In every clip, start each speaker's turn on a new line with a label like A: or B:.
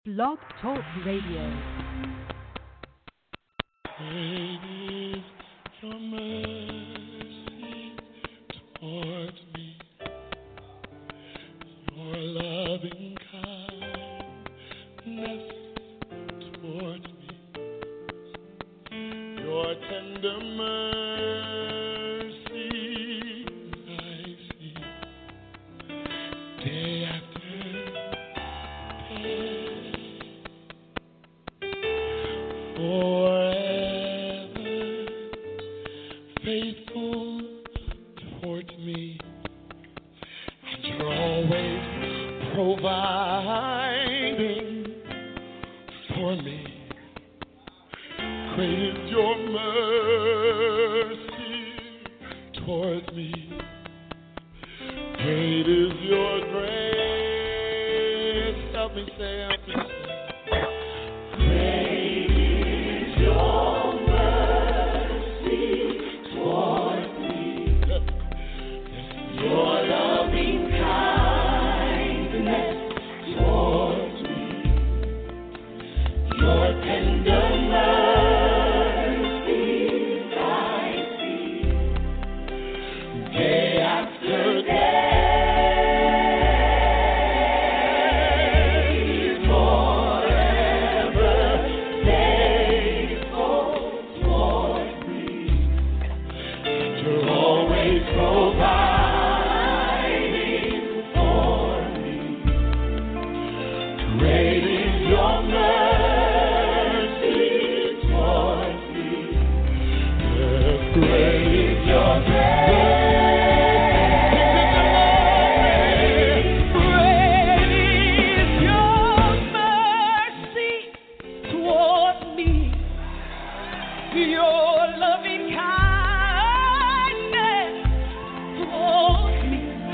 A: Blog Talk Radio.
B: Great is your mercy towards me, your loving kindness towards me, your tender mercy I see day after day. Forever faithful towards me, and you're always providing for me. Great is your mercy towards me. Great is your grace. Help me say, help me say.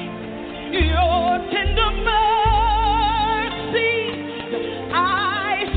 C: Your tender mercy I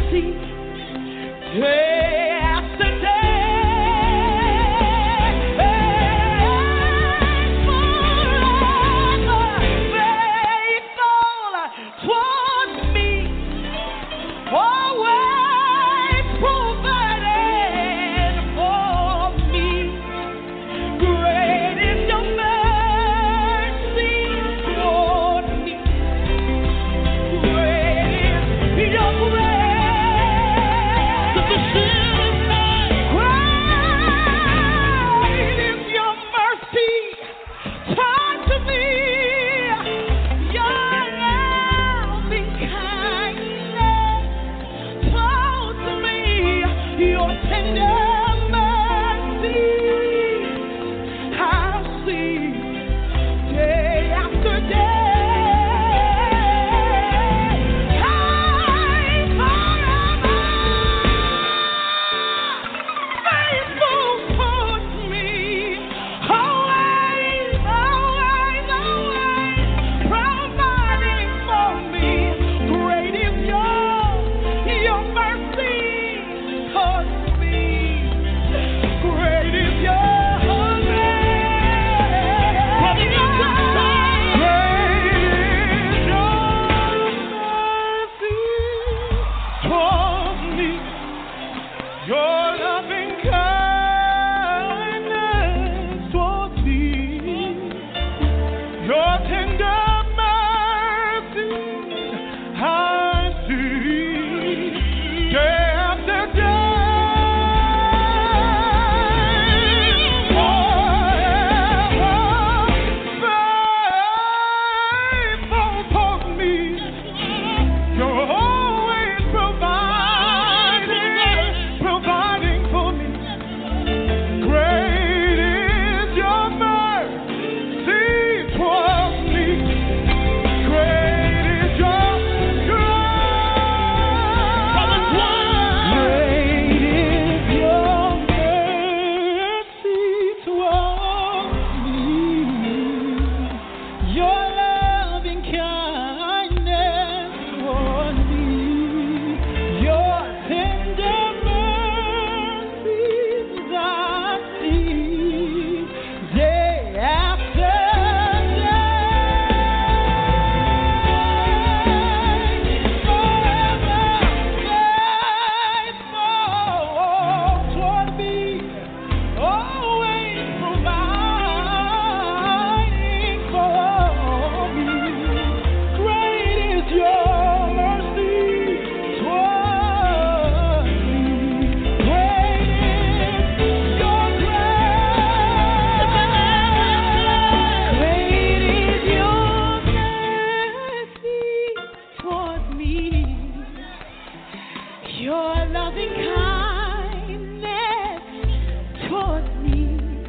A: Your loving kindness towards me,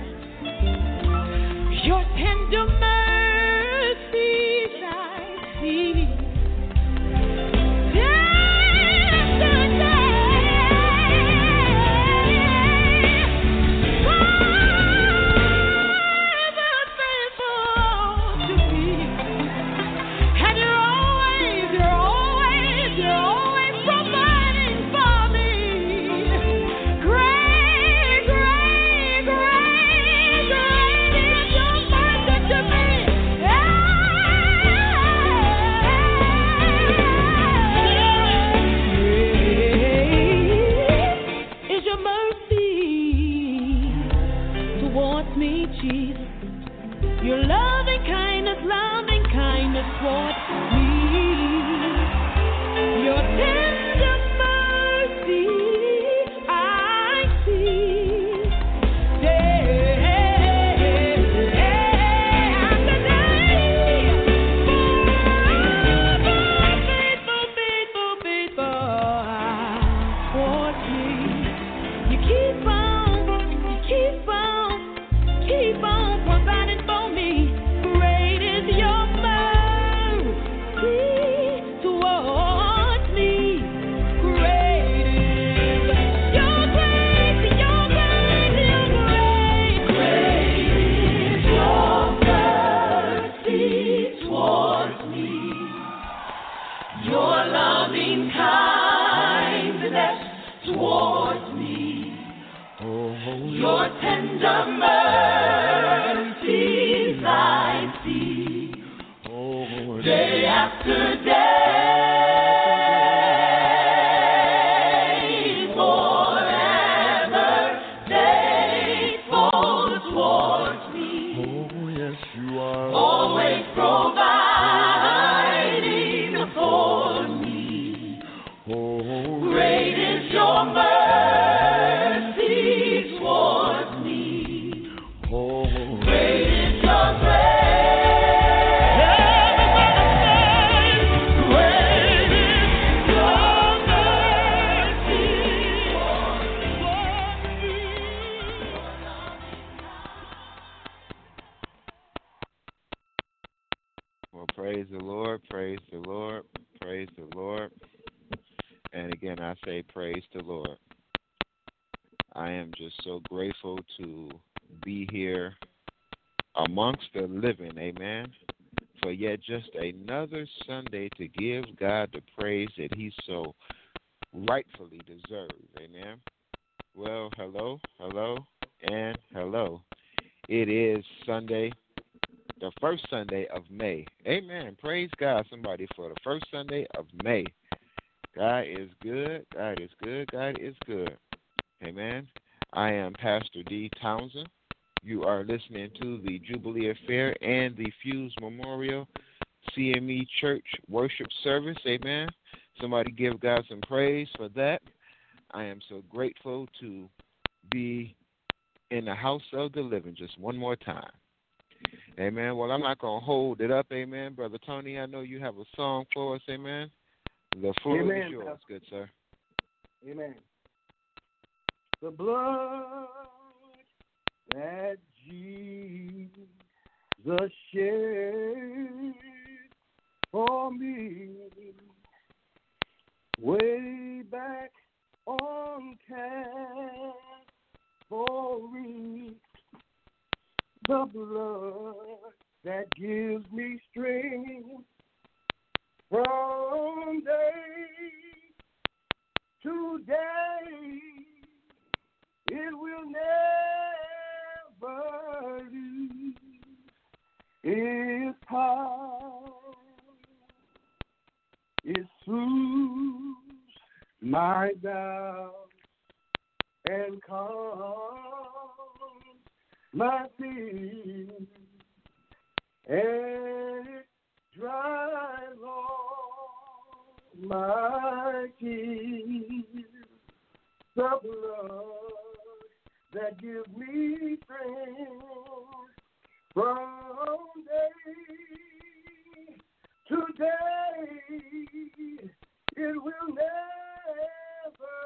A: your tender mercies I see. Your loving kindness towards me. Your tender mercy I see. Day after day, forever faithful towards me. You keep on providing for me. Great is your mercy towards me. Great is your grace, your grace, your grace. Great is your mercy towards me. Your loving kindness towards me. Your tender mercies I see, day after day, forever faithful towards me.
B: Oh, yes, you are.
A: Always providing for me. Great is your mercy towards me. Great is your grace. Great is your mercy towards me.
C: Well, praise the Lord, praise the Lord, praise the Lord. And again, I say praise the Lord. I am just so grateful to be here amongst the living, amen, for yet just another Sunday to give God the praise that he so rightfully deserves, amen. Well, hello, and hello. It is Sunday, the first Sunday of May, amen. Praise God, somebody, for the first Sunday of May. God is good, God is good, God is good. Amen. I am Pastor D. Townsend. You are listening to the Jubilee Affair and the Fuse Memorial CME Church Worship Service. Amen. Somebody give God some praise for that. I am so grateful to be in the house of the living just one more time. Amen. Well, I'm not going to hold it up. Amen. Brother Tony, I know you have a song for us. Amen. The floor is yours, good sir.
D: Amen. The blood that Jesus shed for me way back on Calvary. The blood that gives me strength from day to day. It will never lose its power. It soothes my doubts and calms my fears, and it dries all my tears. The blood that gives me strength from day to day, it will never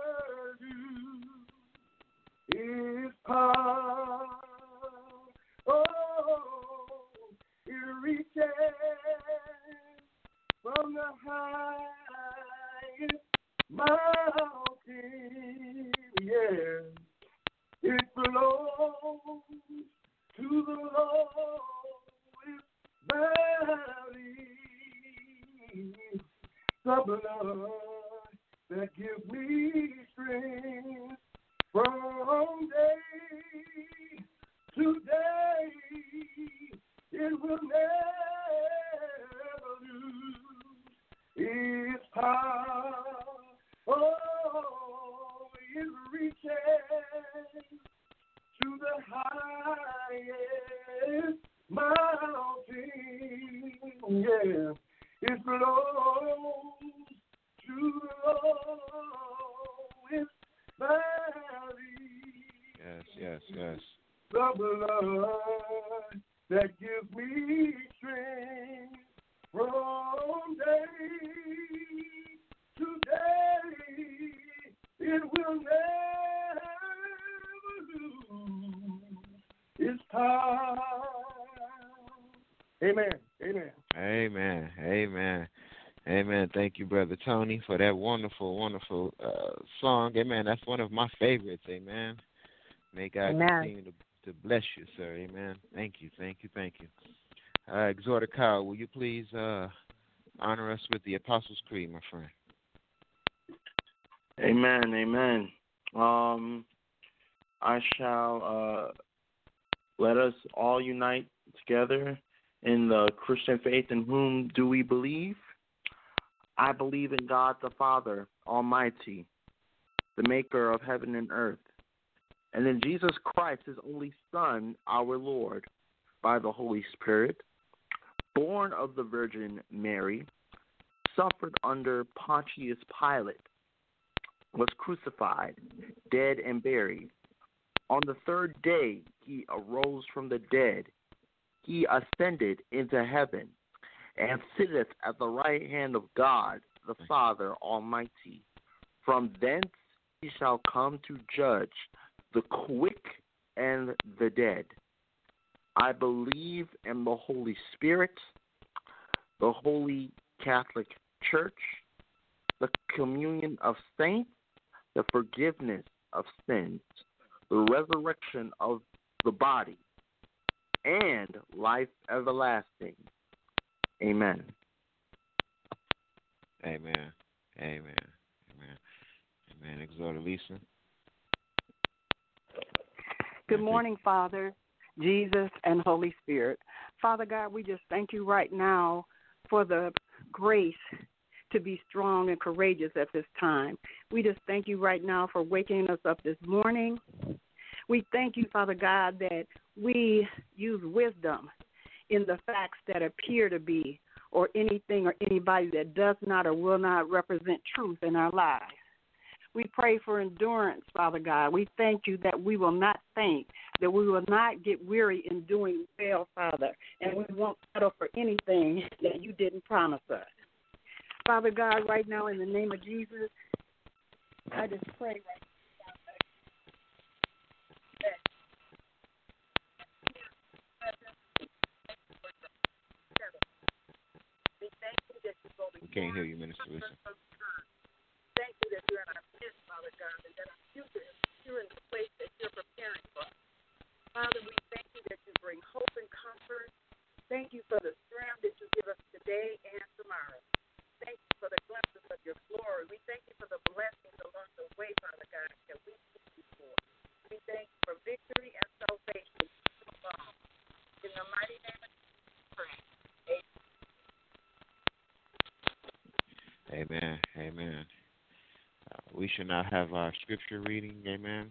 D: mountain, yeah, it belongs to the lowest valley. The blood that gives me strength from day to day, it will never lose its power. Oh, it reaches to the highest mountain. Yeah, it flows to the lowest valley.
C: Yes, yes.
D: The blood that gives me strength from day to day, it will never lose its power. Amen. Amen.
C: Amen. Amen. Amen. Thank you, Brother Tony, for that wonderful, wonderful song. Amen. That's one of my favorites. Amen. May God continue to bless you, sir. Amen. Thank you. Thank you. Thank you. Exhorter Kyle, will you please honor us with the Apostles' Creed, my friend?
B: Amen. Amen. I shall let us all unite together in the Christian faith. In whom do we believe? I believe in God the Father Almighty, the maker of heaven and earth, and in Jesus Christ, his only Son, our Lord, by the Holy Spirit, born of the Virgin Mary, suffered under Pontius Pilate, was crucified, dead and buried. On the third day, he arose from the dead. He ascended into heaven and sitteth at the right hand of God, the Father Almighty. From thence he shall come to judge the quick and the dead. I believe in the Holy Spirit, the Holy Catholic Church, the communion of saints, the forgiveness of sins, the resurrection of the body, and life everlasting. Amen.
C: Amen. Amen. Amen. Amen. Exhorter Lisa.
E: Good morning, Father, Jesus, and Holy Spirit. Father God, we just thank you right now for the grace to be strong and courageous at this time. We just thank you right now for waking us up this morning. We thank you, Father God, that we use wisdom in the facts that appear to be, or anything or anybody that does not or will not represent truth in our lives. We pray for endurance, Father God. We thank you that we will not faint, that we will not get weary in doing well, Father, and we won't settle for anything that you didn't promise us. Father God, right now in the name of Jesus, I just pray right now.
C: We can't hear you, Minister Lisa.
E: Thank you that you're in our midst, Father God, and that our future is secure in the place that you're preparing for us. Father, we thank you that you bring hope and comfort. Thank you for the strength that you give us today and tomorrow. Thank you for the glimpses of your glory. We thank you for the blessings along the way, Father God, that we seek you for. We thank you for victory and salvation. In the mighty name of Jesus, pray.
C: Amen. Amen. We should now have our scripture reading. Amen.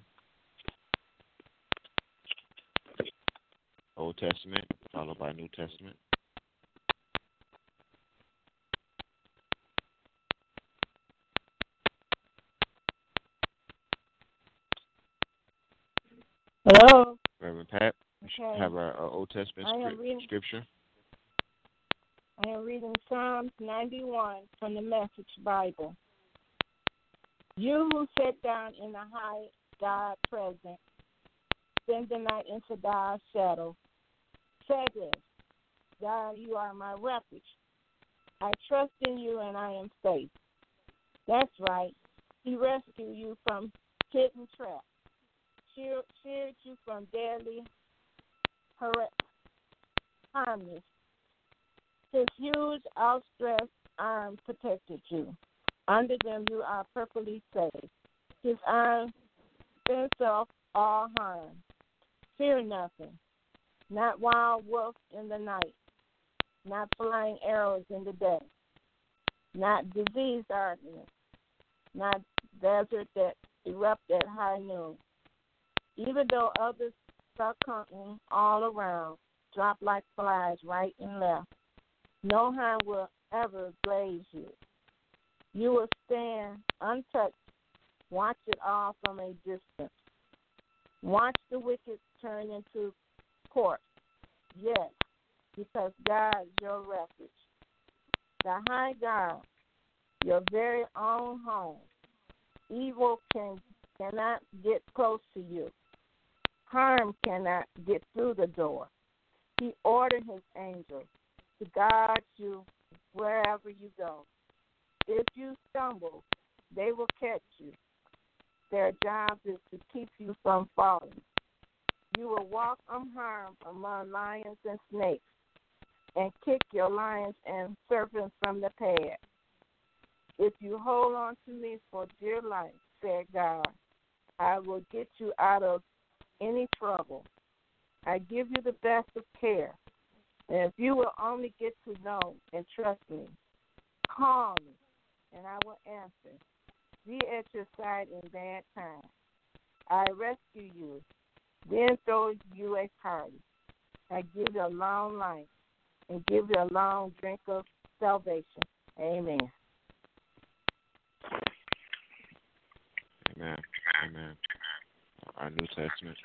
C: Old Testament, followed by New Testament.
F: Hello.
C: Reverend Pat, we
F: Okay.
C: should have our Old Testament scripture.
F: I am reading Psalms 91 from the Message Bible. You who sit down in the high God present, spend the night into God's shadow. Say this, God, you are my refuge. I trust in you and I am safe. That's right. He rescued you from hidden traps, sheared you from deadly harmless. His huge outstretched arm protected you. Under them you are perfectly safe. His arm fends off all harm. Fear nothing, not wild wolves in the night, not flying arrows in the day, not disease darkness, not desert that erupt at high noon. Even though others succumbing all around, drop like flies right and left, no harm will ever glaze you. You will stand untouched, watch it all from a distance. Watch the wicked turn into corpse. Yes, because God is your refuge. The high God, your very own home. Evil cannot get close to you. Harm cannot get through the door. He ordered his angels to guard you wherever you go. If you stumble, they will catch you. Their job is to keep you from falling. You will walk unharmed among lions and snakes and kick your lions and serpents from the path. If you hold on to me for dear life, said God, I will get you out of any trouble. I give you the best of care. And if you will only get to know and trust me, call me, and I will answer. Be at your side in bad times. I rescue you, then throw you a party. I give you a long life and give you a long drink of salvation. Amen.
C: Amen. Amen. Our New Testament.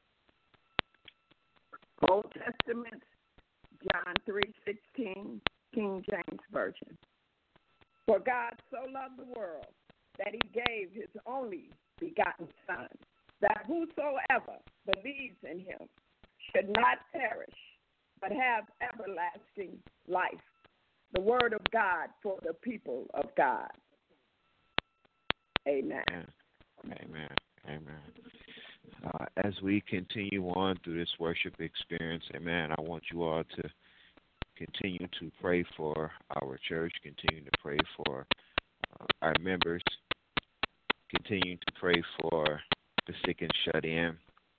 E: Old Testament, John 3:16, King James Version. For God so loved the world that he gave his only begotten Son, that whosoever believes in him should not perish, but have everlasting life. The word of God for the people of God. Amen.
C: Amen. Amen. As we continue on through this worship experience, amen, I want you all to continue to pray for our church, continue to pray for our members, continue to pray for the sick and shut in.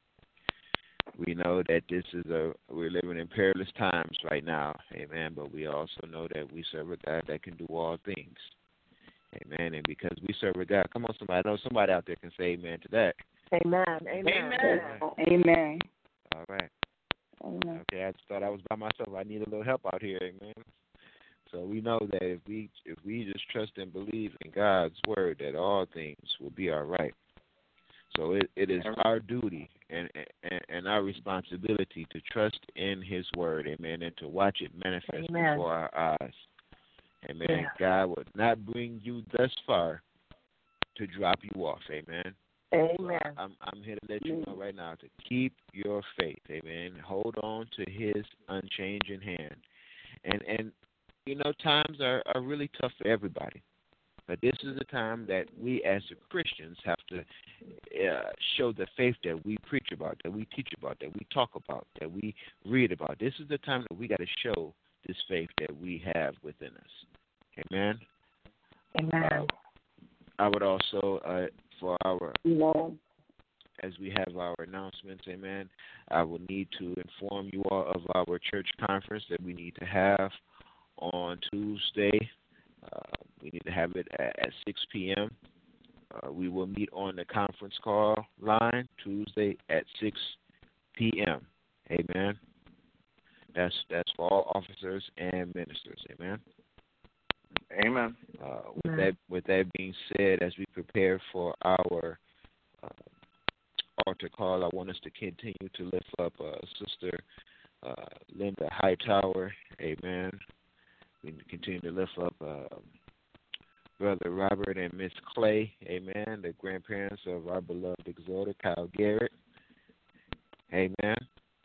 C: We know that we're living in perilous times right now, amen, but we also know that we serve a God that can do all things, amen, and because we serve a God, come on somebody, I know somebody out there can say amen to that.
F: Amen.
E: Amen.
C: All right.
E: Amen.
C: Okay, I just thought I was by myself. I need a little help out here, amen. So we know that if we just trust and believe in God's word, that all things will be all right. So it is our duty and our responsibility to trust in his word, amen, and to watch it manifest before our eyes. Amen. Yeah. God would not bring you thus far to drop you off, amen.
F: Amen.
C: So I'm here to let you know right now to keep your faith, amen. Hold on to his unchanging hand. And you know, times are really tough for everybody. But this is the time that we as Christians have to show the faith that we preach about, that we teach about, that we talk about, that we read about. This is the time that we got to show this faith that we have within us. Amen?
F: Amen.
C: I would also, for our, as we have our announcements, amen, I will need to inform you all of our church conference that we need to have on Tuesday. We need to have it at 6 p.m. We will meet on the conference call line Tuesday at 6 p.m. Amen. That's for all officers and ministers. Amen.
B: Amen.
C: With that being said, as we prepare for our altar call, I want us to continue to lift up Sister Linda Hightower. Amen. We continue to lift up Brother Robert and Miss Clay, amen, the grandparents of our beloved exhorter, Kyle Garrett. Amen.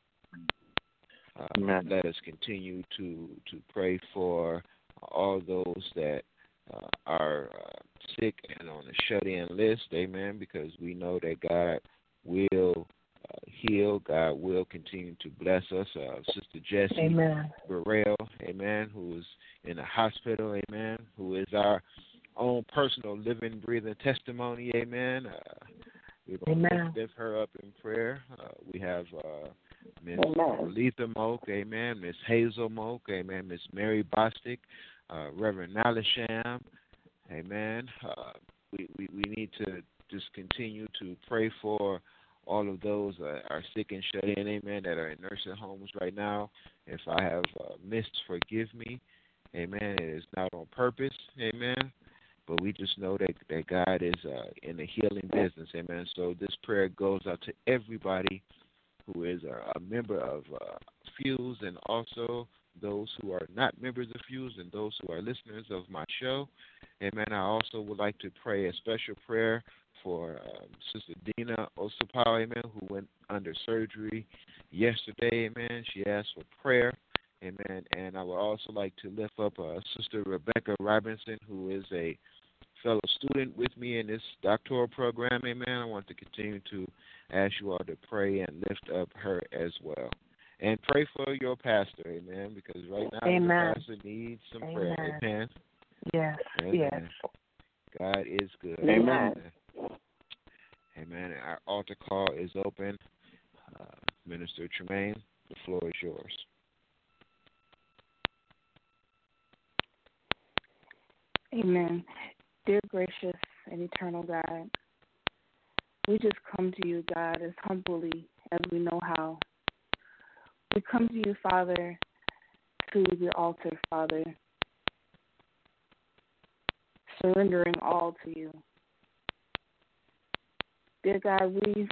C: Let us continue to pray for all those that are sick and on the shut-in list, amen, because we know that God will heal. God will continue to bless us. Sister Jessie
F: Amen.
C: Burrell, amen, who is in the hospital, amen, who is our own personal living, breathing testimony, amen. We're going to lift her up in prayer. We have Miss Letha Moak, amen, Miss Hazel Moak, amen, Miss Mary Bostic, Reverend Nalasham, amen. We need to just continue to pray for all of those are sick and shut in, amen, that are in nursing homes right now. If I have missed, forgive me, amen. It is not on purpose, amen. But we just know that God is in the healing business, amen. So this prayer goes out to everybody who is a member of Fuse, and also those who are not members of Fuse and those who are listeners of my show, amen. I also would like to pray a special prayer for Sister Dina Osapao, amen, who went under surgery yesterday, amen. She asked for prayer, amen. And I would also like to lift up Sister Rebecca Robinson, who is a fellow student with me in this doctoral program, amen. I want to continue to ask you all to pray and lift up her as well. And pray for your pastor, amen, because right now the pastor needs some prayer, amen.
F: Yes,
C: amen.
F: Yes.
C: God is good.
F: Amen.
C: Amen. Our altar call is open. Minister Tremaine, the floor is yours.
E: Amen. Dear gracious and eternal God, we just come to you, God, as humbly as we know how. We come to you, Father, to your altar, Father, surrendering all to you. Dear God, we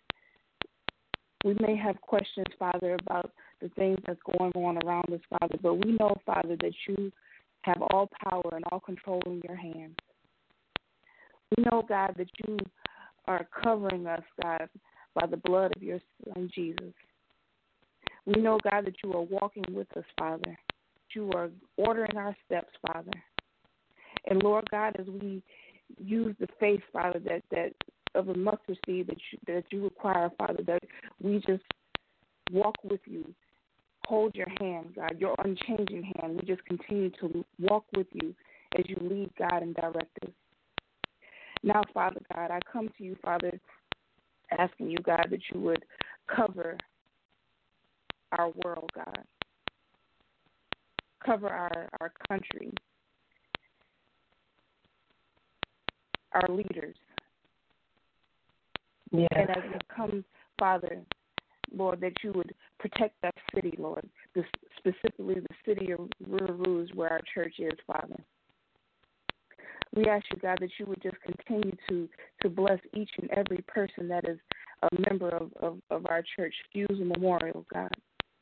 E: may have questions, Father, about the things that's going on around us, Father, but we know, Father, that you have all power and all control in your hands. We know, God, that you are covering us, God, by the blood of your Son, Jesus. We know, God, that you are walking with us, Father. That you are ordering our steps, Father. And, Lord God, as we use the faith, Father, that of a mustard seed that you require, Father, that we just walk with you, hold your hand, God, your unchanging hand. We just continue to walk with you as you lead, God, and direct us. Now, Father God, I come to you, Father, asking you, God, that you would cover our world, God. Cover our country, our leaders.
F: Yes.
E: And as we come, Father, Lord, that you would protect that city, Lord, specifically the city of River Rouge where our church is, Father. We ask you, God, that you would just continue to bless each and every person that is a member of our church, Fuse Memorial, God.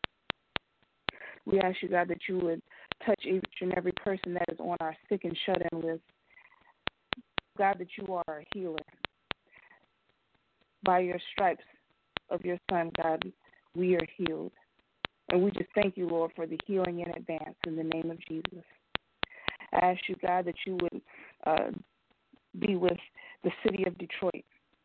E: We ask you, God, that you would touch each and every person that is on our sick and shut-in list. God, that you are a healer. By your stripes of your Son, God, we are healed. And we just thank you, Lord, for the healing in advance in the name of Jesus. I ask you, God, that you would be with the city of Detroit.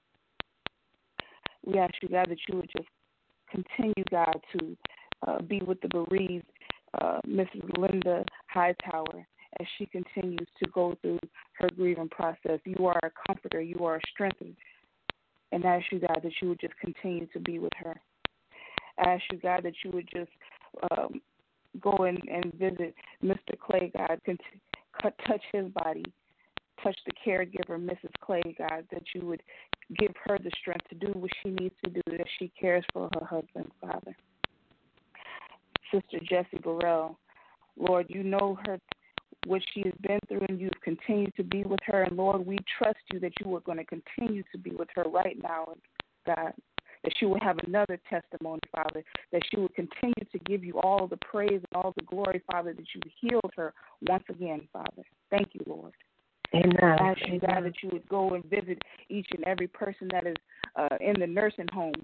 E: We ask you, God, that you would just continue, God, to be with the bereaved Mrs. Linda Hightower as she continues to go through her grieving process. You are a comforter. You are a strengthener. And I ask you, God, that you would just continue to be with her. I ask you, God, that you would just go and visit Mr. Clay, God, touch his body, touch the caregiver, Mrs. Clay, God, that you would give her the strength to do what she needs to do, that she cares for her husband, Father. Sister Jessie Burrell, Lord, you know her, what she has been through, and you've continued to be with her. And, Lord, we trust you that you are going to continue to be with her right now, God, that she will have another testimony, Father, that she will continue to give you all the praise and all the glory, Father, that you healed her once again, Father. Thank you, Lord.
F: Amen.
E: I ask you, God, that you would go and visit each and every person that is in the nursing home.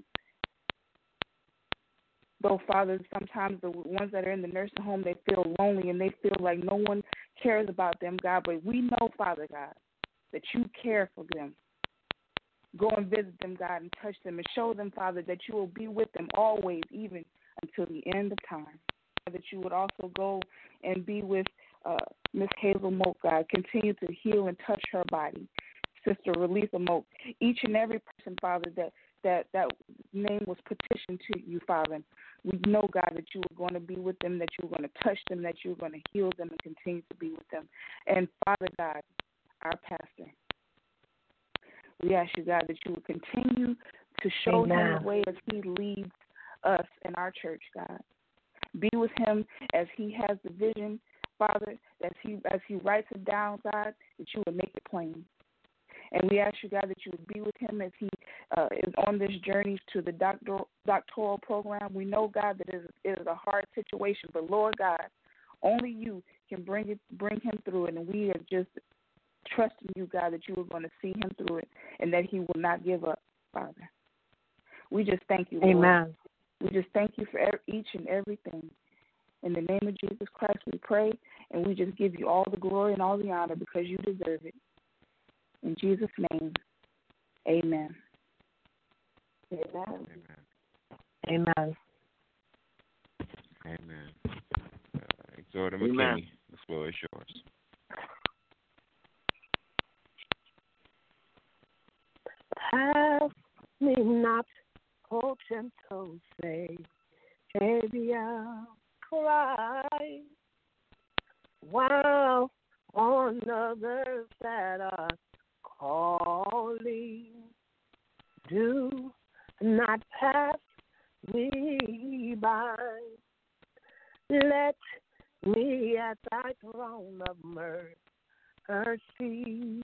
E: Though, Father, sometimes the ones that are in the nursing home, they feel lonely and they feel like no one cares about them, God. But we know, Father God,
G: that you care for them. Go and visit them, God, and touch them and show them, Father, that you will be with them always, even until the end of time. That you would also go and be with Miss Hazel Moak, God. Continue to heal and touch her body. Sister Relitha Moak, each and every person, Father, that name was petitioned to you, Father. We know, God, that you were going to be with them, that you were going to touch them, that you were going to heal them and continue to be with them. And, Father God, our pastor, we ask you, God, that you will continue to show him the way as he leads us in our church, God. Be with him as he has the vision, Father, as he writes it down, God, that you would make it plain. And we ask you, God, that you would be with him as he is on this journey to the doctoral program. We know, God, that it is a hard situation, but, Lord God, only you can bring him through it, and we are just trusting you, God, that you are going to see him through it and that he will not give up, Father. We just thank you, Lord.
F: Amen.
G: We just thank you for each and everything. In the name of Jesus Christ, we pray, and we just give you all the glory and all the honor because you deserve it. In Jesus' name, amen.
F: Amen.
C: Amen.
F: Amen.
C: Amen. Exhorter
B: Amen.
C: McKinney, the floor is yours.
F: Pass me not, O gentle Savior, Christ, while on others that are calling, do not pass me by. Let me at thy throne of mercy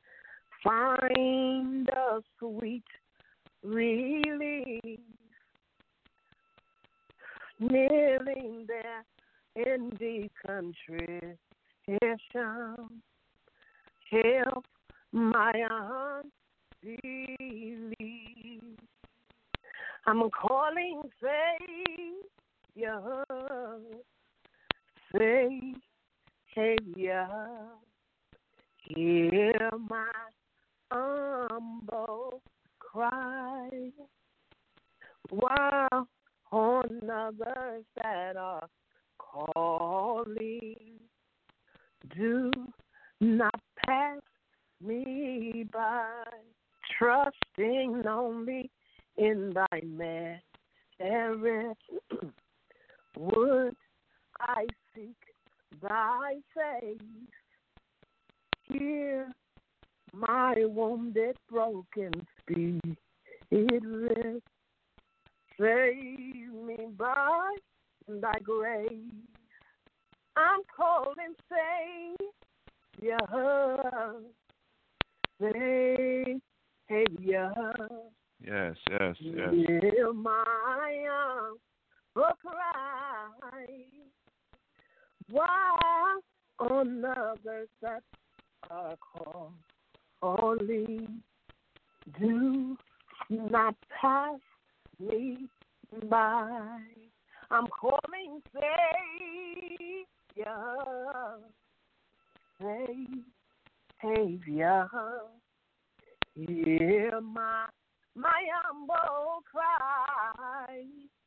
F: find a sweet relief, kneeling there in deep contrition. Help my unbelief. I'm calling Savior, Savior, hear my humble cry, while on others that are calling, do not pass me by, trusting only in thy merit, would I seek thy face, hear my wounded, broken spirit, save me by thy grace. I'm calling Savior, Savior.
C: Yes, yes, yes.
F: Hear my cry, while on others that are calling, do not pass me by. I'm calling Savior, Savior, hear my humble cry,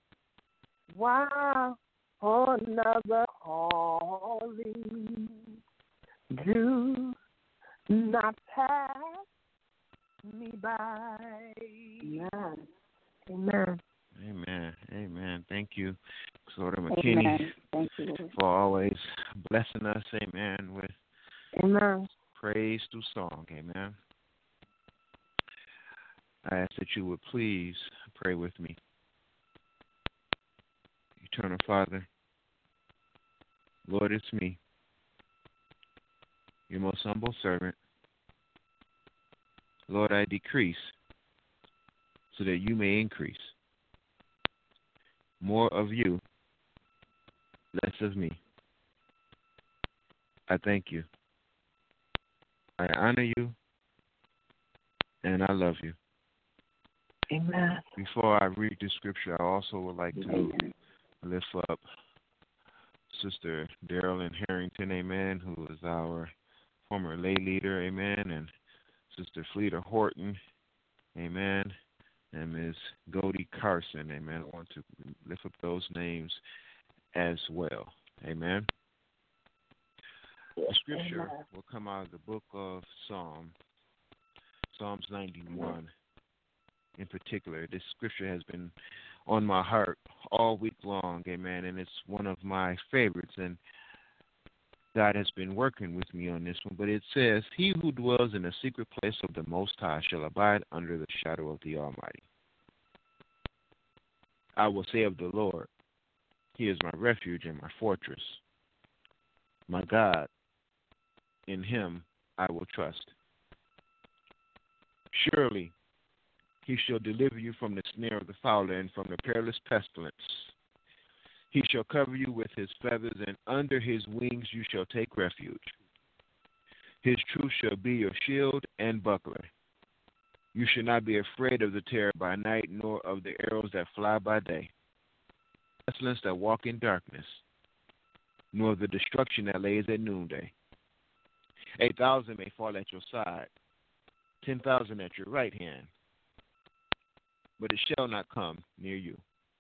F: while on other calling, do not pass me by. Amen. Amen.
C: Amen. Amen. Thank you, Exhorter McKinney,
G: Amen. Thank you, Lord.
C: for always blessing us, amen, with
F: Amen.
C: praise through song, amen. I ask that you would please pray with me. Eternal Father, Lord, it's me, your most humble servant. Lord, I decrease so that you may increase. More of you, less of me. I thank you. I honor you, and I love you.
F: Amen.
C: Before I read the scripture, I also would like to lift up Sister Darylyn Harrington, amen, who is our former lay leader, amen, and Sister Fleeta Horton, amen, and Ms. Goldie Carson, amen. I want to lift up those names as well, amen. The scripture will come out of the book of Psalms 91 in particular. This scripture has been on my heart all week long, amen, and it's one of my favorites, and God has been working with me on this one, but it says, "He who dwells in the secret place of the Most High shall abide under the shadow of the Almighty. I will say of the Lord, He is my refuge and my fortress. My God, in Him I will trust. Surely He shall deliver you from the snare of the fowler and from the perilous pestilence. He shall cover you with His feathers, and under His wings you shall take refuge. His truth shall be your shield and buckler. You shall not be afraid of the terror by night, nor of the arrows that fly by day, pestilence that walk in darkness, nor of the destruction that lays at noonday. 8,000 may fall at your side, 10,000 at your right hand, but it shall not come near you.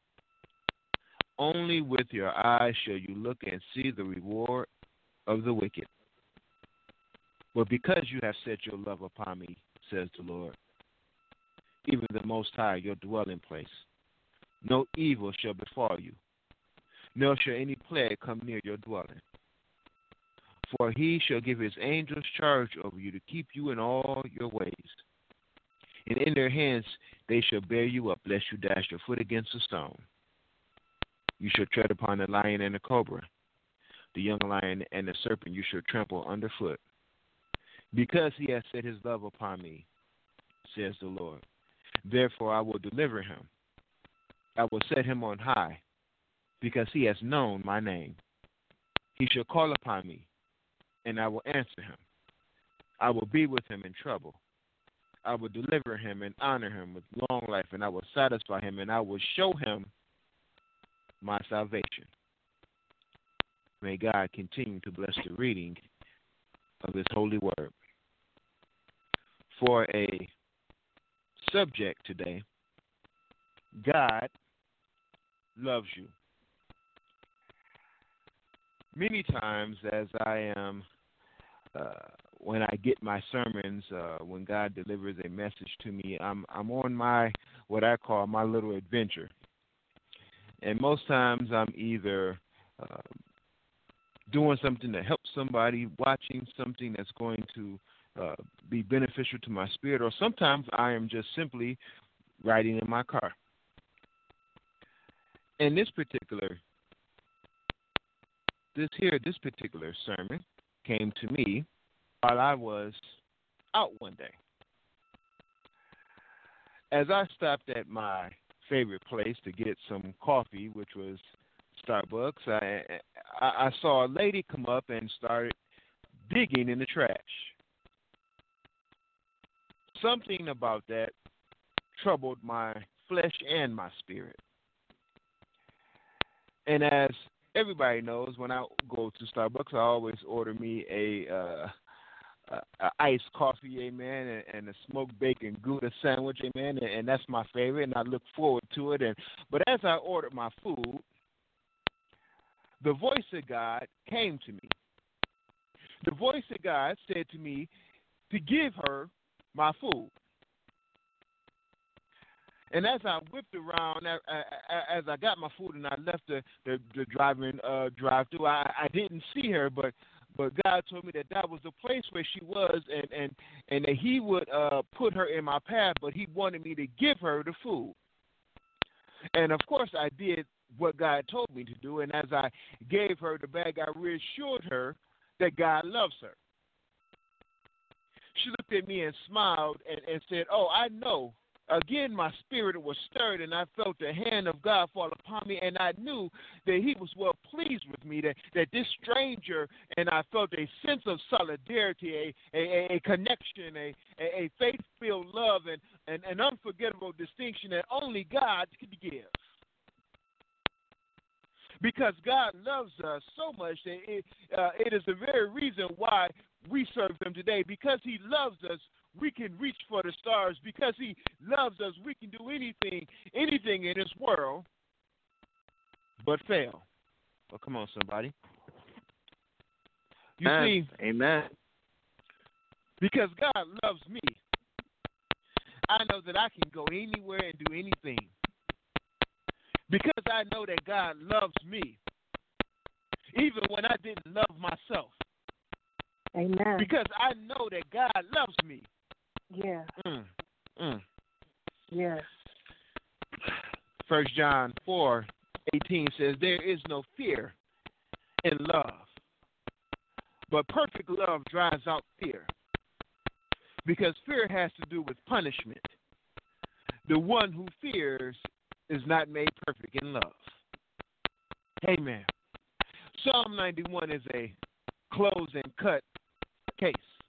C: Only with your eyes shall you look and see the reward of the wicked. But because you have set your love upon me, says the Lord, even the Most High, your dwelling place, no evil shall befall you, nor shall any plague come near your dwelling. For He shall give His angels charge over you to keep you in all your ways. And in their hands they shall bear you up, lest you dash your foot against a stone. You shall tread upon the lion and the cobra, the young lion and the serpent you shall trample underfoot. Because He has set His love upon me, says the Lord, therefore I will deliver him. I will set him on high, because he has known my name. He shall call upon me, and I will answer him. I will be with him in trouble. I will deliver him and honor him with long life, and I will satisfy him, and I will show him my salvation. May God continue to bless the reading of His holy word. For a subject today, God loves you. Many times as I am, when I get my sermons, when God delivers a message to me, I'm on my, what I call my little adventure. And most times I'm either doing something to help somebody, watching something that's going to be beneficial to my spirit, or sometimes I am just simply riding in my car. And this particular sermon came to me while I was out one day. As I stopped at my favorite place to get some coffee, which was Starbucks, I saw a lady come up and started digging in the trash. Something about that troubled my flesh and my spirit. And as everybody knows, when I go to Starbucks, I always order me a iced coffee, amen, and a smoked bacon Gouda sandwich, amen, and that's my favorite, and I look forward to it. But as I ordered my food, the voice of God came to me. The voice of God said to me to give her my food. And as I whipped around, as I got my food and I left the drive-through, I didn't see her, but God told me that was the place where she was, and that He would put her in my path, but He wanted me to give her the food. And of course, I did what God told me to do, and as I gave her the bag, I reassured her that God loves her. She looked at me and smiled and said, "Oh, I know." Again, my spirit was stirred, and I felt the hand of God fall upon me, and I knew that He was well pleased with me, that this stranger, and I felt a sense of solidarity, a connection, a faith-filled love, and an unforgettable distinction that only God could give. Because God loves us so much that it is the very reason why we serve Him today. Because He loves us, we can reach for the stars. Because He loves us, we can do anything in this world but fail. Well, come on, somebody. You see,
B: Amen.
C: because God loves me, I know that I can go anywhere and do anything. Because I know that God loves me, even when I didn't love myself.
F: Amen.
C: Because I know that God loves me.
F: Yeah.
C: Yes. 1 John 4:18 says, there is no fear in love, but perfect love drives out fear. Because fear has to do with punishment. The one who fears is not made perfect in love. Amen. Psalm 91 is a close and cut case.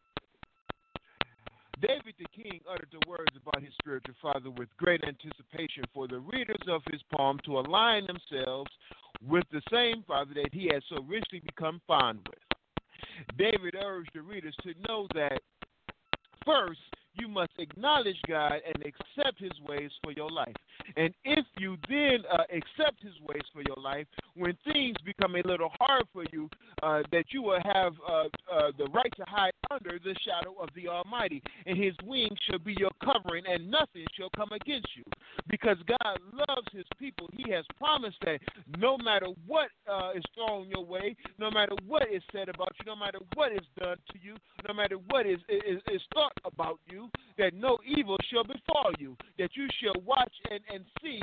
C: David the king uttered the words about his spiritual father with great anticipation for the readers of his poem to align themselves with the same father that he had so richly become fond with. David urged the readers to know that first, you must acknowledge God and accept His ways for your life. And if you then accept His ways for your life, when things become a little hard for you, that you will have the right to hide under the shadow of the Almighty. And His wings shall be your covering, and nothing shall come against you. Because God loves His people, He has promised that no matter what is thrown your way, no matter what is said about you, no matter what is done to you, no matter what is thought about you, that no evil shall befall you, that you shall watch and see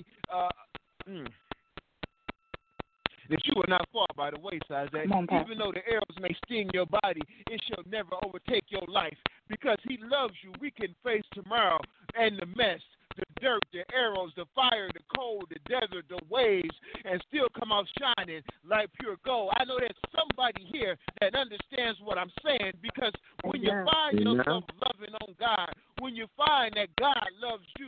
C: that you will not fall by the wayside, that even though the arrows may sting your body, it shall never overtake your life. Because He loves you, we can face tomorrow and the mess, the dirt, the arrows, the fire, the cold, the desert, the waves, and still come out shining like pure gold. I know there's somebody here that understands what I'm saying, because when you find yourself loving on God, when you find that God loves you.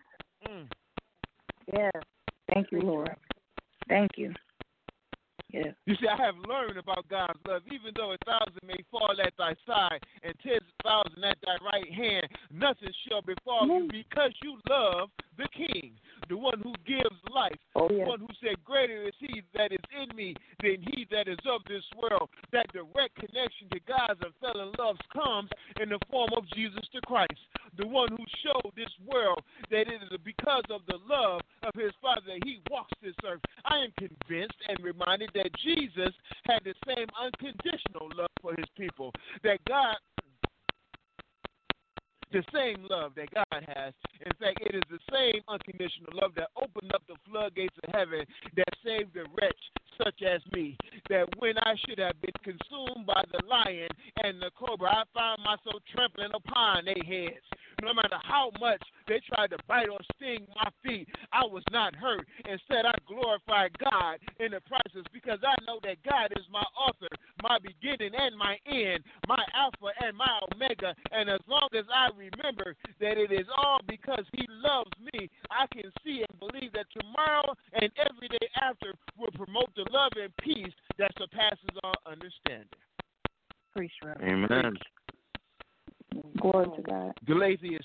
G: Yes. Thank you, Lord. Thank you. Yeah.
C: You see, I have learned about God's love. Even though 1,000 may fall at thy side and 10,000 at thy right hand, nothing shall befall you, because you love the King, the one who gives life, the one who said, greater is He that is in me than he that is of this world. That direct connection to God's unfailing love comes in the form of Jesus the Christ, the one who showed this world that it is because of the love of His Father that He walks this earth. I am convinced and reminded that Jesus had the same unconditional love for His people, that God, the same love that God has. In fact, it is the same unconditional love that opened up the floodgates of heaven, that saved a wretch such as me, that when I should have been consumed by the lion and the cobra, I found myself trampling upon their heads. No matter how much they tried to bite or sting my feet, I was not hurt. Instead, I glorified God in the process, because I know that God is my author, my beginning and my end, my Alpha and my Omega. And as long as I remember that it is all because He loves me, I can see and believe that tomorrow and every day after will promote the love and peace that surpasses all understanding.
B: Amen.
G: Glory to God.
C: Galatians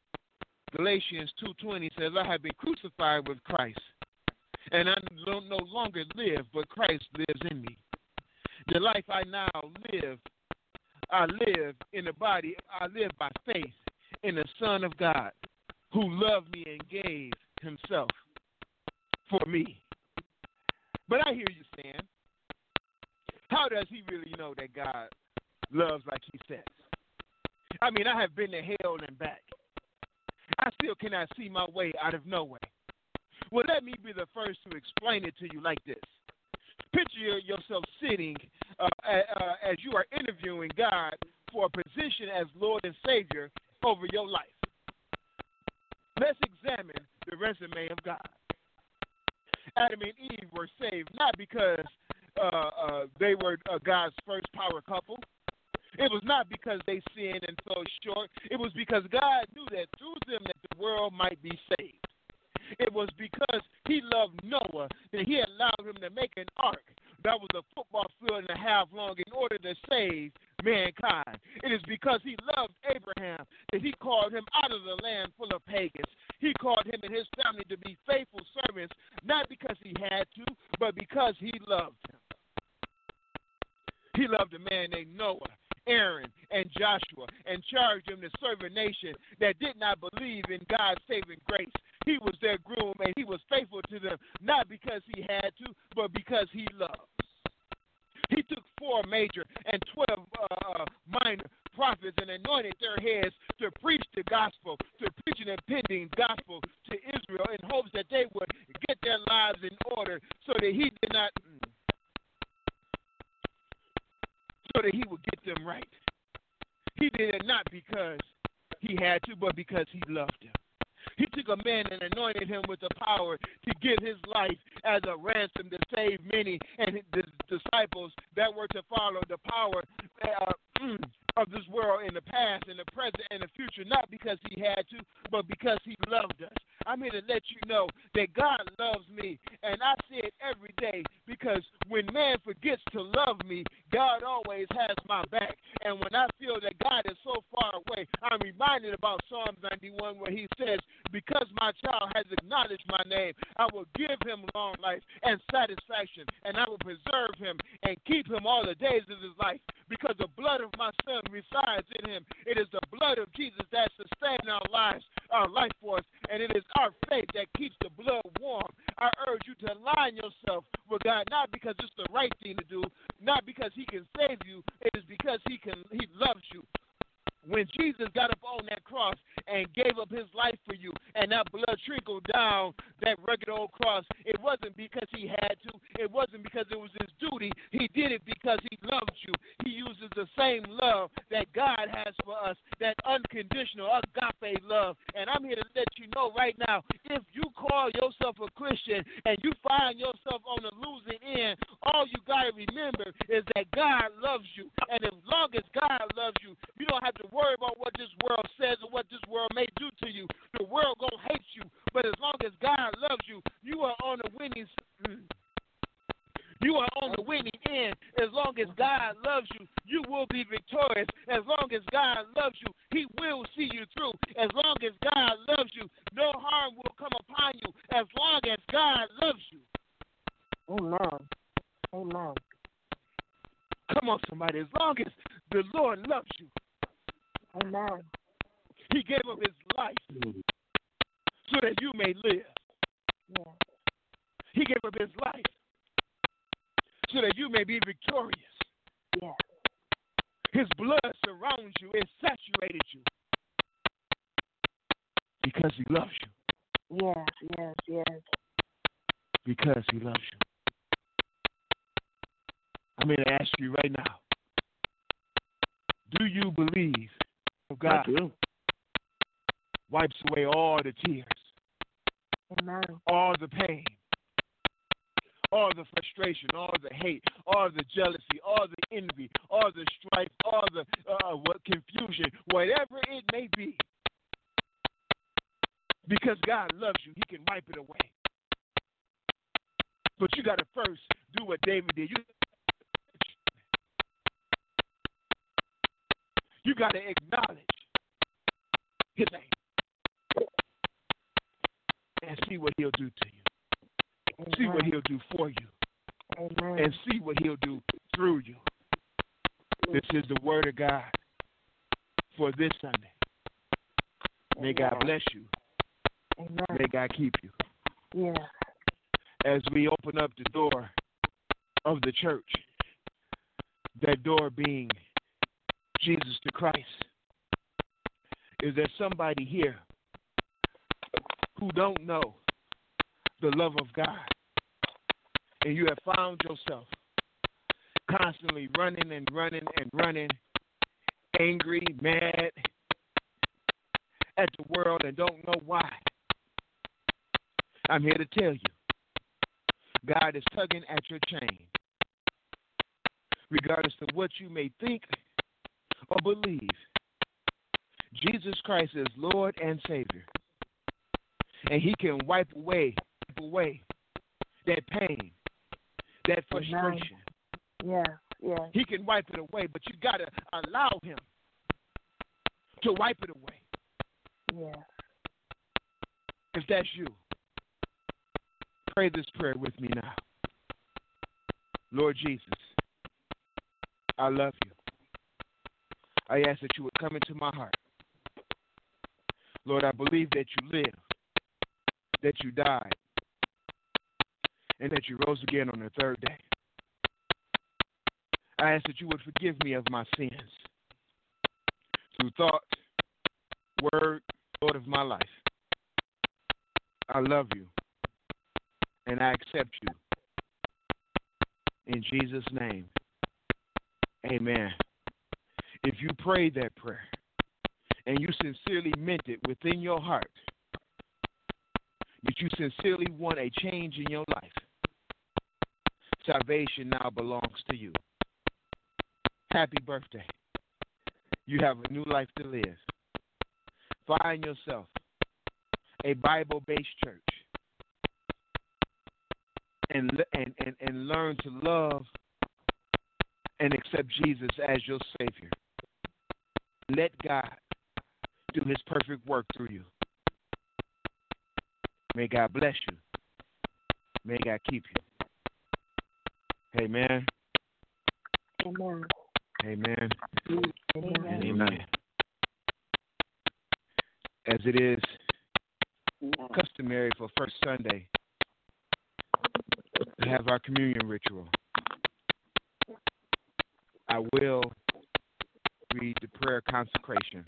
C: 2:20 says, I have been crucified with Christ, and I don't no longer live, but Christ lives in me. The life I now live, I live in the body, I live by faith in the Son of God, who loved me and gave Himself for me. But I hear you saying, how does he really know that God loves like He says? I mean, I have been to hell and back. I still cannot see my way out of nowhere. Well, let me be the first to explain it to you like this. Picture yourself sitting as you are interviewing God for a position as Lord and Savior over your life. Let's examine the resume of God. Adam and Eve were saved not because they were God's first power couple. It was not because they sinned and fell short. It was because God knew that through them that the world might be saved. It was because He loved Noah that He allowed him to make an ark that was a football field and a half long in order to save mankind. It is because he loved Abraham that he called him out of the land full of pagans. He called him and his family to be faithful servants, not because he had to, but because he loved him. He loved a man named Noah, Aaron, and Joshua, and charged them to serve a nation that did not believe in God's saving grace. He was their groom, and he was faithful to them, not because he had to, but because he loved. He took 4 major and 12 minor prophets and anointed their heads to preach the gospel, to preach an impending gospel to Israel in hopes that they would get their lives in order so that he would get them right. He did it not because he had to, but because he loved them. He took a man and anointed him with the power to give his life as a ransom to save many, and the disciples that were to follow the power of this world in the past, in the present, and the future, not because he had to, but because he loved us. I'm here to let you know that God loves me, and I say it every day because when man forgets to love me, God always has my back. And when I feel that God is so far away, I'm reminded about Psalms 91 where he says, because my child has acknowledged my name, I will give him long life and satisfaction, and I will preserve him and keep him all the days of his life, because the blood of my son resides in him. It is the blood of Jesus that sustains our lives, our life force, and it is our faith that keeps the blood warm. I urge you to align yourself with God, not because it's the right thing to do, not because he can save you, it is because he loves you. When Jesus got up on that cross and gave up his life for you, and that blood trickled down that rugged old cross, it wasn't because he had to. It wasn't because it was his duty. He did it because he loves you. He uses the same love that God has for us, that unconditional agape love. And I'm here to let you know right now, if you call yourself a Christian and you find yourself on the losing end, all you got to remember is that God loves you. And as long as God loves you, you don't have to worry about what this world says or what this world may do to you. The world gonna hate you, but as long as God loves you, you are on the winning. You are on the winning end. As long as God loves you, you will be victorious. As long as God loves you, he will see you through. As long as God loves you, no harm will come upon you. As long as God loves you.
F: Amen. Amen.
C: Come on, somebody. As long as the Lord loves you.
F: Amen.
C: He gave up his life so that you may live.
F: Yeah.
C: He gave up his life so that you may be victorious.
F: Yeah.
C: His blood surrounds you. It saturated you because he loves you.
F: Yes.
C: Because he loves you. I'm going to ask you right now, do you believe God wipes away all the tears,
F: Amen.
C: all the pain, all the frustration, all the hate, all the jealousy, all the envy, all the strife, all the confusion, whatever it may be? Because God loves you, he can wipe it away. But you got to first do what David did. You got to acknowledge his name and see what he'll do to you.
F: Amen.
C: See what he'll do for you.
F: Amen.
C: And see what he'll do through you. This is the word of God for this Sunday. May God bless you.
F: Amen.
C: May God keep you.
F: Yeah.
C: As we open up the door of the church, that door being Jesus the Christ, is there somebody here who don't know the love of God, and you have found yourself constantly running, angry, mad at the world and don't know why? I'm here to tell you, God is tugging at your chain. Regardless of what you may think or believe, Jesus Christ is Lord and Savior. And he can wipe away that pain that frustration.
F: Yes, yes.
C: He can wipe it away, but you got to allow him to wipe it away.
F: Yes.
C: If that's you, pray this prayer with me now. Lord Jesus, I love you. I ask that you would come into my heart. Lord, I believe that you live, that you died, and that you rose again on the third day. I ask that you would forgive me of my sins through thought, word, thought of my life. I love you, and I accept you. In Jesus' name, amen. If you prayed that prayer and you sincerely meant it within your heart, that you sincerely want a change in your life, salvation now belongs to you. Happy birthday. You have a new life to live. Find yourself a Bible-based church and learn to love and accept Jesus as your Savior. Let God do his perfect work through you. May God bless you. May God keep you. Amen.
F: Amen.
C: Amen.
F: Amen.
C: And amen. As it is customary for First Sunday to have our communion ritual, I will read the prayer consecration.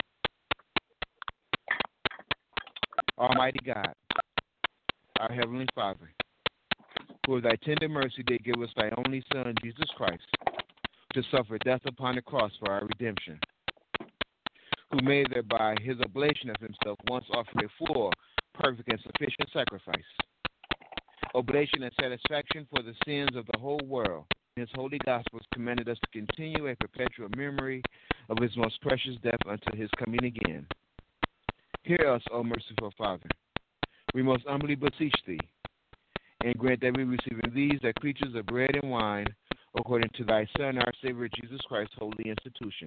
C: Almighty God, our Heavenly Father, who of thy tender mercy did give us thy only Son, Jesus Christ, to suffer death upon the cross for our redemption, who made thereby his oblation of himself once offered a full, perfect, and sufficient sacrifice, oblation and satisfaction for the sins of the whole world. His holy gospels commanded us to continue a perpetual memory of his most precious death until his coming again. Hear us, O merciful Father. We most humbly beseech thee, and grant that we receive in these thy creatures of bread and wine, according to thy Son, our Savior, Jesus Christ's holy institution.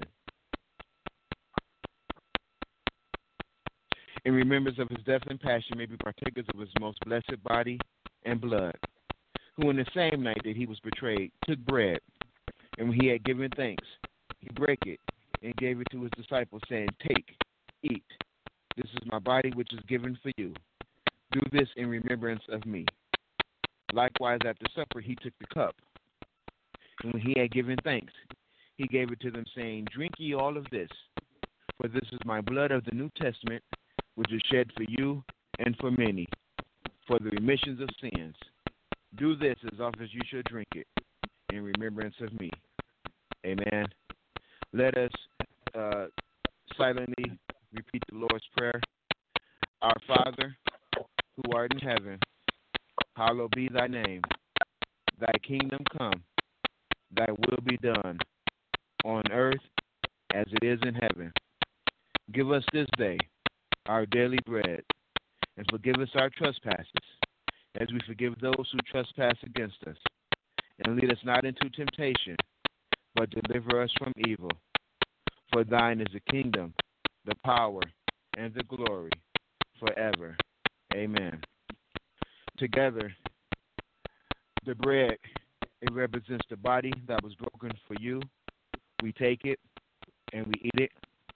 C: In remembrance of his death and passion, may be partakers of his most blessed body and blood, who in the same night that he was betrayed took bread, and when he had given thanks, he brake it and gave it to his disciples, saying, Take, eat. This is my body which is given for you. Do this in remembrance of me. Likewise, after supper, he took the cup, and when he had given thanks, he gave it to them, saying, Drink ye all of this, for this is my blood of the New Testament, which is shed for you and for many, for the remissions of sins. Do this as often as you should drink it, in remembrance of me. Amen. Let us silently repeat the Lord's Prayer. Our Father, who art in heaven, hallowed be thy name. Thy kingdom come, thy will be done, on earth as it is in heaven. Give us this day our daily bread, and forgive us our trespasses, as we forgive those who trespass against us. And lead us not into temptation, but deliver us from evil. For thine is the kingdom, the power, and the glory, forever. Amen. Together, the bread, it represents the body that was broken for you. We take it and we eat it.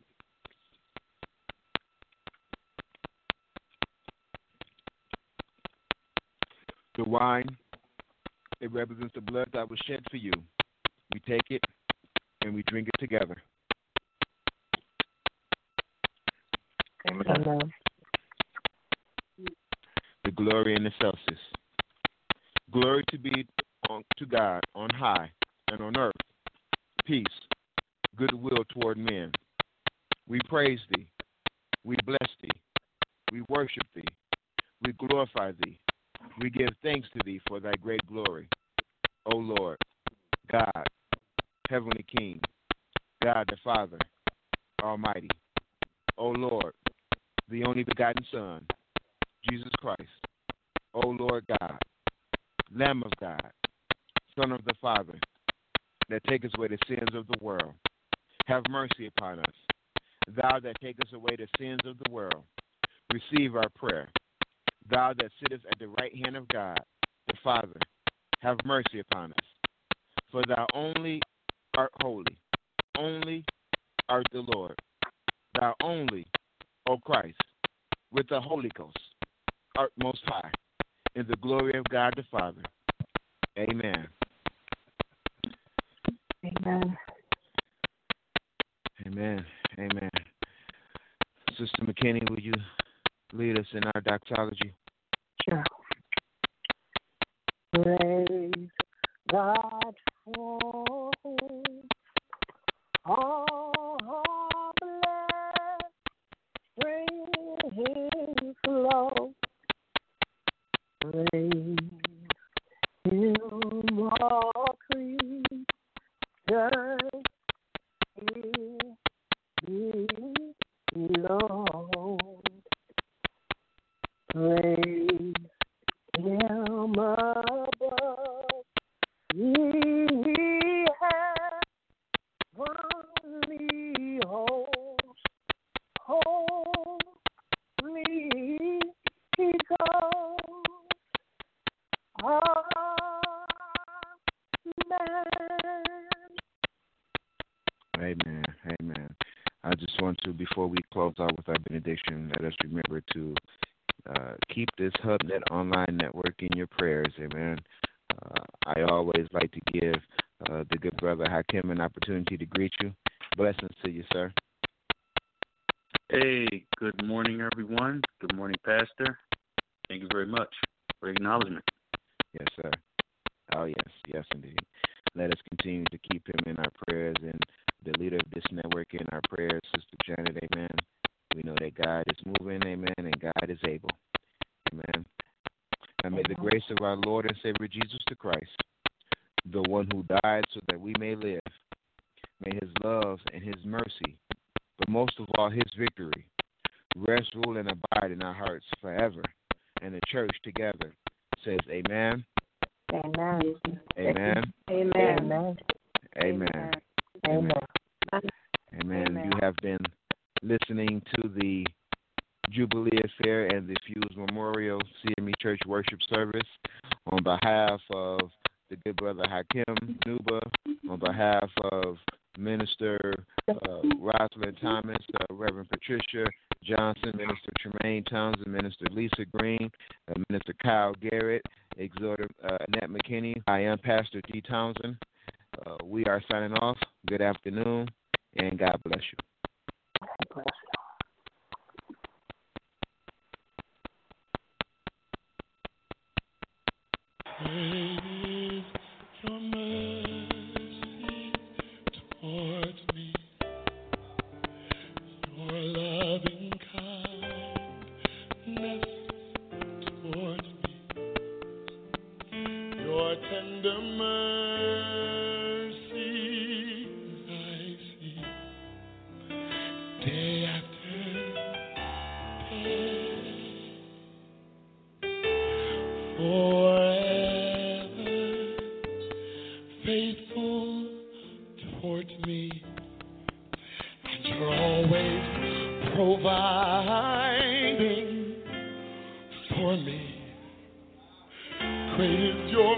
C: The wine, it represents the blood that was shed for you. We take it and we drink it together.
F: Amen.
C: The glory in excelsis. Glory to be to God on high and on earth. Peace, goodwill toward men. We praise thee. We bless thee. We worship thee. We glorify thee. We give thanks to thee for thy great glory. O Lord, God, Heavenly King, God the Father, Almighty. O Lord, the only begotten Son, Jesus Christ. O Lord God, Lamb of God, Son of the Father, that takest away the sins of the world, have mercy upon us. Thou that takest away the sins of the world, receive our prayer. Thou that sittest at the right hand of God, the Father, have mercy upon us. For thou only art holy, only art the Lord. Thou only, O Christ, with the Holy Ghost, art most high, in the glory of God the Father. Amen.
F: Amen.
C: Amen. Amen. Sister McKinney, will you lead us in our doxology?
F: Sure. Praise God for all blessings flow. Praise Him, all creatures below. Praise Him above. He has only holy He goes.
C: Amen. Amen. I just want to, before we close out with our benediction, let us remember to keep this HubNet online network in your prayers. Amen. I always like to give the good brother Hakim an opportunity to greet you. Blessings to you, sir.
H: Hey, good morning, everyone. Good morning, Pastor. Thank you very much for acknowledgement.
C: Yes, sir. Oh, yes. Yes, indeed. Let us continue to keep him in our prayers and the leader of this network in our prayers, Sister Janet. Amen. We know that God is moving, amen, and God is able. Amen. And may the grace of our Lord and Savior Jesus the Christ, the one who died so that we may live, may his love and his mercy, but most of all his victory, rest, rule, and abide in our hearts forever. And the church together says amen.
F: Amen.
C: Amen.
F: Amen.
C: Amen.
F: Amen.
C: Amen. You have been listening to the Jubilee Affair and the Fuse Memorial CME Church Worship Service on behalf of the good brother Hakim Nuba, on behalf of Minister Rosalind Thomas, Reverend Patricia Johnson, Minister Tremaine Townsend, Minister Lisa Green, Minister Kyle Garrett, Exhorter Annette McKinney. I am Pastor D. Townsend. We are signing off. Good afternoon, and God bless you.
F: God bless you.
A: Great is your mercy towards me, your loving kindness towards me, your tender mercies I see day after day. Forever faithful towards me, and you're always providing for me. Great is your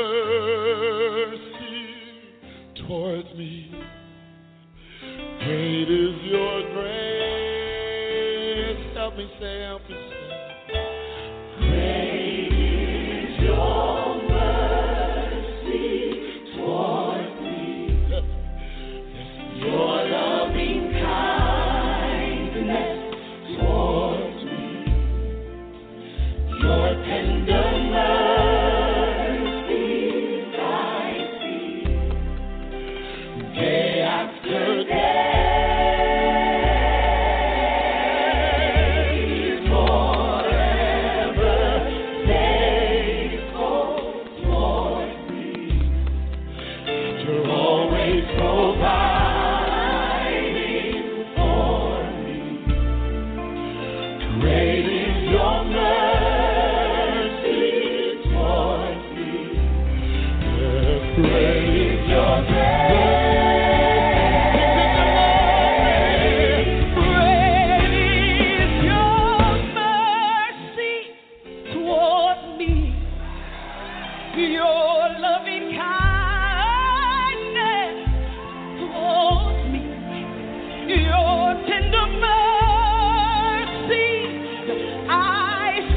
A: mercy towards me. Great is your grace. Help me say, help me say. Great is your mercy toward me. Your loving kindness towards me. Your tender mercies I see day after day.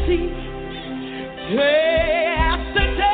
A: mercy day after day.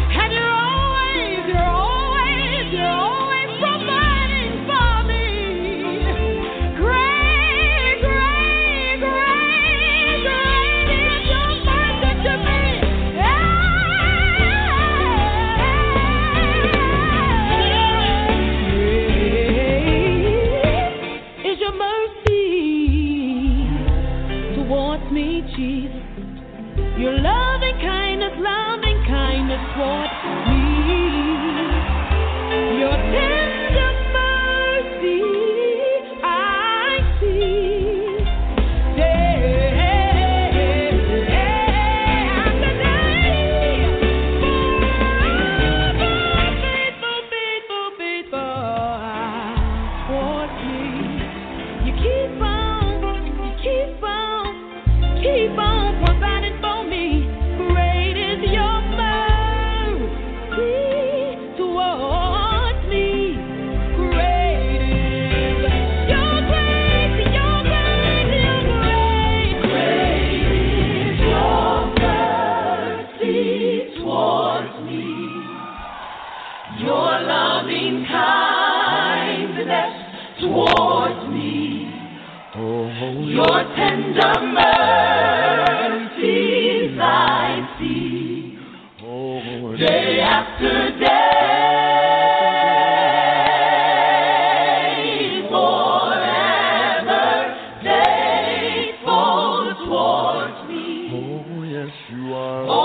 I: You're always providing for me.
A: day after day, forever faithful towards me.
I: Oh, yes, you are.
A: Oh,